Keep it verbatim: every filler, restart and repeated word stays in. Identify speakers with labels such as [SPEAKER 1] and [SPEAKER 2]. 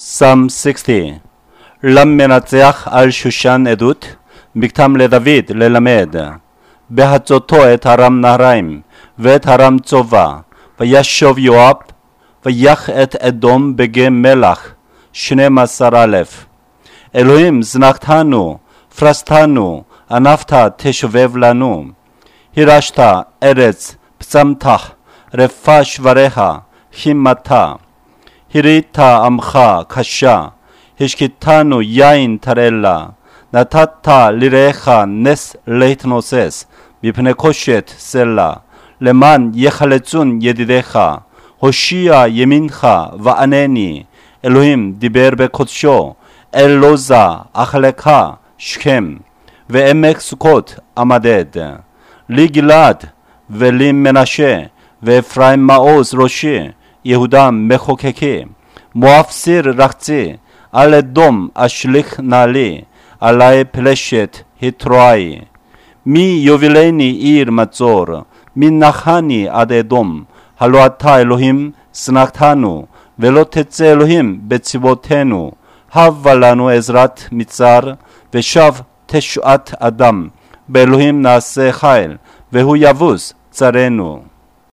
[SPEAKER 1] Psalm sixty. למנצח על שושן עדות, מכתם לדוד ללמד. בהצותו את הרם נהריים, ואת הרם צובה, וישוב יואב, ויח את אדום בגיא מלח, שנים עשר אלף. אלוהים זנחתנו, פרסתנו, ענפת תשובב לנו. הירשת ארץ, פצמת, רפה שבריך, חימתה. הירית עמך קשה, השקיטנו יין תרלה, נתת לרעך נס להתנוסס, מפני קושת סלע, למען יחלצון ידידיך, הושיע ימינך וענני. אלוהים דיבר בקודשו, אל לוזה אכלך שכם, ועמק סוכות עמדד. לי גלעד ולי מנשה, ואפרים מעוז ראשי, יהודה מחוקקי. מואב סיר רחצי, על אדום אשליך נעלי, עלי פלשת התרועי. מי יובילני עיר מצור, מי נחני עד אדום. הלא אתה אלוהים זנחתנו, ולא תצא אלוהים בצבאותינו. הבה לנו עזרת מצר, ושב תשועת אדם. באלוהים נעשה חיל, והוא יבוס צרנו.